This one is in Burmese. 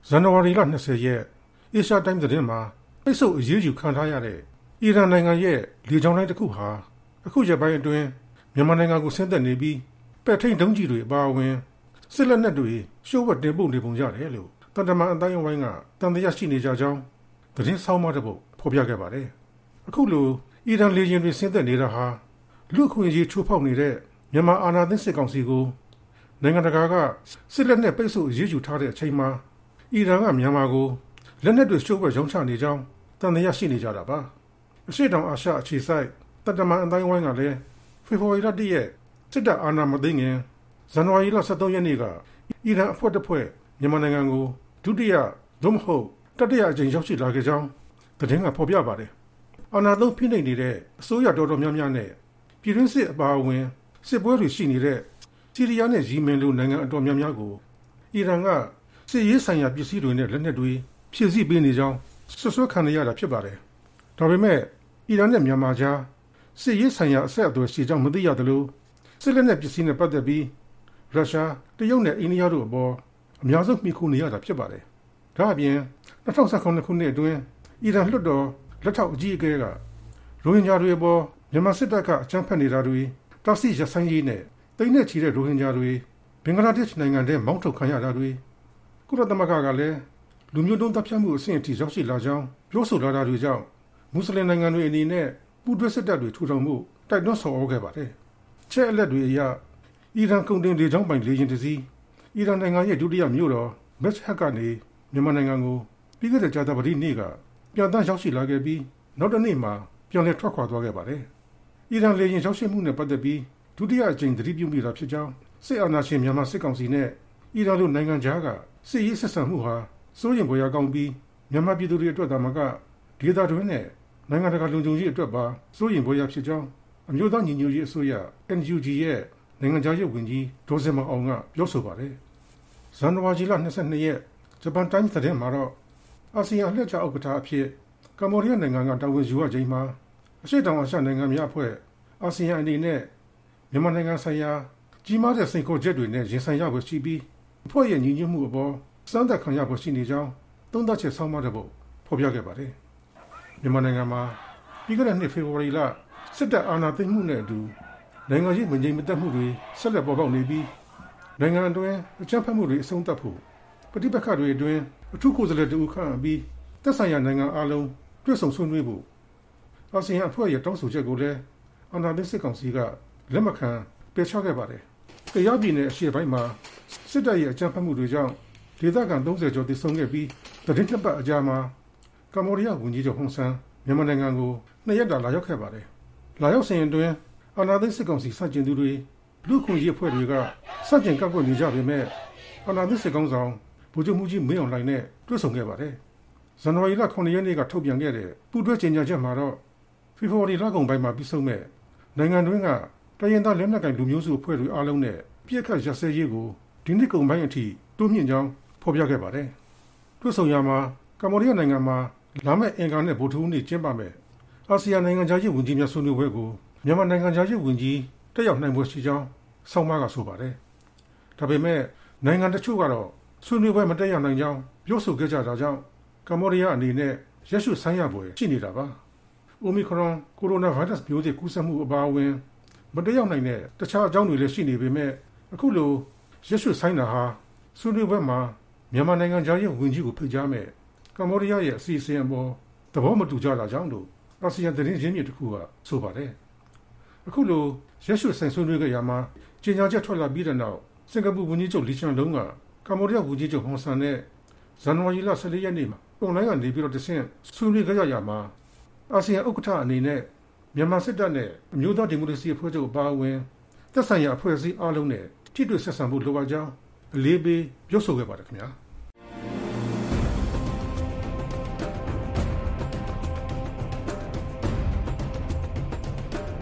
ဇန်နဝါရီလ20ရက်အေရှာတိုင်းသတင်းမှာပိတ်ဆို့အရေးယူခံထားရတဲ့အီရန်နိုင်ငံရဲ့လေကြောင်းလိုင်းတစ်ခုဟာအခုရက်ပိုင်းအတွင်းမြန်မာနိုင်ငံကိုဆင်းသက်နေပြီးပဲ့ထိန်းဒုံးကျည်တွေအပါအဝင်စစ်လက်နက်တွေရှို့ဝှက်တင်ပို့နေပုံရတယ်လို့တန်တမန်အတိုင်းအဝိုင်းကတန်တရားရှိနေကြကြောင်းသတင်းဆောင်းပါးတစ်ပုဒ်ဖော်ပြခဲ့ပါတယ်။အခုလိုအီရန်လေယာဉ်တွေဆင်းသက်နေတာဟာလူ့အခွင့်အရေးချိုးဖောက်နေတဲ့မြန်မာအာဏာသိမ်းစစ်ကောင်စီကိုနိုင်ငံတကာကစစ်လက်နက်ပိတ်ဆို့အရေးယူထားတဲ့အချိန်မှာအီရန်ကမြန်မာကိုလက်နက်တွေရှို့ဝှက်ရောင်းချနေကြောင်းတန်တရားရှိနေကြတာပါ။အရှေ့တောင်အာရှအခြေစိုက်တန်တမန်အတိုင်းအဝိုင်းကလည်းဖေဖော်ဝါရီလ1ရက်စစ်တပ်အာဏာမသိမ်းခင်ဇန်နဝါရီလ23ရက်နေ့ကအီရန်အဖွဲ့တစ်ဖွဲ့မြန်မာနိုင်ငံကိုဒုတိယသို့မဟုတ်တတိယအကြိမ်ရောက်ရှိလာခဲ့ကြောင်းသတင်းကဖော်ပြပါတယ်။အာဏာသိမ်းဖိနှိပ်နေတဲ့အစိုးရတော်တော်များများနဲ့ပြည်တွင်းစစ်အပါအဝင်စစ်ပွဲတွေရှိနေတဲ့ဆီးရီးယားနဲ့ယီမင်လိုနိုင်ငံအတော်များများကိုအီရန်ကစစ်ရေးဆိုင်ရာပစ္စည်းတွေနဲ့လက်နက်တွေဖြည့်ဆည်းပေးနေကြောင်းဆွဆွဲခံရတာဖြစ်ပါတယ်။ဒါပေမဲ့အီရန်နဲ့မြန်မာကြားစစ်ရေးဆိုင်ရာအဆက်အသွယ်ရှိကြောင်းမသိရသလိုစစ်လက်နက်ပစ္စည်းနဲ့ပတ်သက်ပြီးရုရှားတရုတ်နဲ့အိန္ဒိယတို့အပေါ်အများဆုံးမှီခိုနေရတာဖြစ်ပါတယ်။ဒါအပြင်2019ခုနှစ်အတွင်းအီရန်လွှတ်တော်လက်ထောက်အကြီးအကဲကရိုဟင်ဂျာတွေအပေါ်မြန်မာစစ်တပ်ကအကြမ်းဖက်နေတာတွေတားဆီးရဆိုင်ရေးနဲ့တိမ်နဲ့ချီတဲ့ရိုဟင်ဂျာတွေဘင်္ဂလားဒေ့ရှ်နိုင်ငံထဲမောင်းထုတ်ခံရတာတွေကုလသမဂ္ဂကလည်းလူမျိုးတုံးတပ်ဖြတ်မှုအဆင့်အထိရောက်ရှိလာကြောင်းပြောဆိုလာတာတွေကြောင့်မွတ်စလင်နိုင်ငံတွေအနေနဲ့ပူးတွဲစစ်တပ်တွေထူထောင်မှုတိုက်တွန်းဆော်ဩခဲ့ပါတယ်။ချက်အလက်တွေအရအီရန်ကုန်တင်လေကြောင်းပိုင်လေယာဉ်တစ်စီးအီရန်နိုင်ငံရဲ့ဒုတိယမြို့တော်မက်ဟက်ကနေမြန်မာနိုင်ငံကိုပြီးခဲ့တဲ့ကြာသပတေးနေ့ကပြန်တမ်းရောက်ရှိလာခဲ့ပြီးနောက်တစ်နေ့မှာပြန်လည်ထွက်ခွာသွားခဲ့ပါတယ်။အီရန်လေယာဉ်ရောက်ရှိမှုနဲ့ပတ်သက်ပြီးဒုတိယအကြိမ်သတိပြုမိတာဖြစ်ကြောင်းစစ်အာဏာရှင်မြန်မာစစ်ကောင်စီနဲ့အီရန်တို့နိုင်ငံခြားကစစ်ရေးဆက်ဆံမှုဟာစိုးရိမ်ဖွယ်ရာကောင်းပြီးမြန်မာပြည်သူတွေအတွက်သာမကဒေသတွင်းနဲ့နိုင်ငံတကာလုံခြုံရေးအတွက်ပါစိုးရိမ်ဖွယ်ရာဖြစ်ကြောင်းအမျိုးသားညီညွတ်ရေးအစိုးရ NUG ရဲ့နိုင်ငံခြားရေးဝန်ကြီးဒေါ်စင်မောင်အောင်ကပြောဆိုပါတယ်။ဇန်နဝါရီလ22ရက်ဂျပန်တိုင်းမ်သတင်းမှာတော့အာဆီယံအလှည့်ကျဥက္ကဋ္ဌအဖြစ်ကမ္ဘောဒီးယားနိုင်ငံကတာဝန်ယူရချိန်မှာအရှေ့တောင်အာရှနိုင်ငံများအဖွဲ့အာဆီယံအနေနဲ့မြန်မာနိုင်ငံဆိုင်ရာကြီးမားတဲ့စိန်ခေါ်ချက်တွေနဲ့ရင်ဆိုင်ရဖို့ရှိပြီးအဖွဲ့ရဲ့ညီညွတ်မှုအပေါ်စမ်းသပ်ခံရဖို့ရှိနေကြောင်းသုံးသပ်ချက်ဆောင်းပါးတဲ့ဖို့ဖော်ပြခဲ့ပါတယ်။မြန်မာနိုင်ငံမှာပြီးခဲ့တဲ့နှစ်ဖေဖော်ဝါရီလစစ်တပ်အာဏာသိမ်းမှုနဲ့အတူနိုင်ငံရေးမငြိမ်မသက်မှုတွေဆက်လက်ပေါ်ပေါက်နေပြီးနိုင်ငံအတွင်းအကြမ်းဖက်မှုတွေအဆုံးသတ်ဖို့ပဋိပက္ခတွေအတွင်းအထူးကိုယ်စားလှယ်တူခန့်ပြီးသက်ဆိုင်ရာနိုင်ငံအလုံးတွဲဆုံဆွေးနွေးဖို့အာဆီယံအဖွဲ့ရဲ့တောင်းဆိုချက်ကိုလည်းအာဏာသိမ်းစစ်ကောင်စီကလက်မခံပယ်ချခဲ့ပါတယ်။တရားပြည်နယ်အရှေ့ပိုင်းမှာစစ်တပ်ရဲ့အကြမ်းဖက်မှုတွေကြောင့်ဒေသခံ30ကျော်သေဆုံးခဲ့ပြီးသတင်းနှစ်ပတ်အကြာမှာကမ္ဘောဒီးယားဝန်ကြီးချုပ်ဟွန်ဆန်မြန်မာနိုင်ငံကို2ရက်တာလာရောက်ခဲ့ပါတယ်။လာရောက်စဉ်အတွင်းအာဏာသိမ်းစစ်ကောင်စီစတင်သူတွေလူ့ခွင့်ရေးအဖွဲ့တွေကစတင်ကန့်ကွက်နေကြပေမဲ့အာဏာသိမ်းစစ်ကောင်ဆောင်ဗိုလ်ချုပ်မှုကြီးမင်းအောင်လှိုင်နဲ့တွေ့ဆုံခဲ့ပါတယ်။ဇန်နဝါရီလ9ရက်နေ့ကထုတ်ပြန်ခဲ့တဲ့ပူးတွဲကြေညာချက်မှာတော့ဖေဖော်ဝါရီလကုန်ပိုင်းမှာပြီးဆုံးမဲ့နိုင်ငံတွင်းကတိုင်းရင်းသားလက်နက်ကိုင်လူမျိုးစုအဖွဲ့တွေအားလုံးနဲ့ပြည့်ခတ်ရစဲရေးကိုဒီနှစ်ကုန်ပိုင်းအထိတိုးမြင့်ကြောင်းဖော်ပြခဲ့ပါတယ်။တွေ့ဆုံရမှာကမ္ဘောဒီးယားနိုင်ငံမှာလာမယ့်အင်္ဂါနဲ့ဗုဒ္ဓဟူးနေ့ကျင်းပမယ်အာဆီယံနိုင်ငံခြားရေးဝန်ကြီးများဆွေးနွေးပွဲကိုမြန်မာနိုင်ငံခြားရေးဝန်ကြီးတက်ရောက်နိုင်ဖို့ရှိကြောင်းဆောင်းပါးကဆိုပါတယ်။ဒါပေမဲ့နိုင်ငံတချို့ကတော့ဆွေးနွေးပွဲမတက်ရောက်နိုင်ကြောင်းပြောဆိုခဲ့ကြတာကြောင့်ကမ္ဘောဒီးယားအနေနဲ့ရက်ရှုဆိုင်းရပွဲရှိနေတာပါ။ အိုမီခရွန်ကိုရိုနာဗိုင်းရပ်စ်မျိုးစိကူးစက်မှုအပါအဝင်မတက်ရောက်နိုင်တဲ့တခြားအကြောင်းတွေလည်းရှိနေပေမဲ့အခုလိုရက်ရှုဆိုင်းတာဟာဆွေးနွေးပွဲမှာမြန်မာနိုင်ငံခြားရေးဝန်ကြီးကိုဖိတ်ကြားမဲ့ကမ္ဘောဒီးယားရဲ့အစီအစဉ်အပေါ်သဘောမတူကြတာကြောင့်လို့အာဆီယံသတင်းရင်းမြစ်တစ်ခုကဆိုပါတယ်။အခုလိုရက်ရှုဆိုင်းဆွေးနွေးကြရမှာကြေညာချက်ထွက်လာပြီးတဲ့နောက်စင်ကာပူဝန်ကြီးချုပ်လီချန်လုံးကကမ္ဘောဒီးယားဝန်ကြီးချုပ်ဟွန်ဆန်နဲ့ဇန်နဝါရီလ14ရက်နေ့မှာအွန်လိုင်းကနေပြီးတော့တဆင့်ဆွေးနွေးကြရမှာအာဆီယံဥက္ကဋ္ဌအနေနဲ့မြန်မာစစ်တပ်နဲ့အမျိုးသားဒီမိုကရေစီအဖွဲ့ချုပ်အပါအဝင်သက်ဆိုင်ရာအဖွဲ့အစည်းအားလုံးနဲ့ထိတွေ့ဆက်ဆံဖို့လိုအပ်ကြောင်းအလေးပေးပြောဆိုခဲ့ပါတယ်ခင်ဗျာ။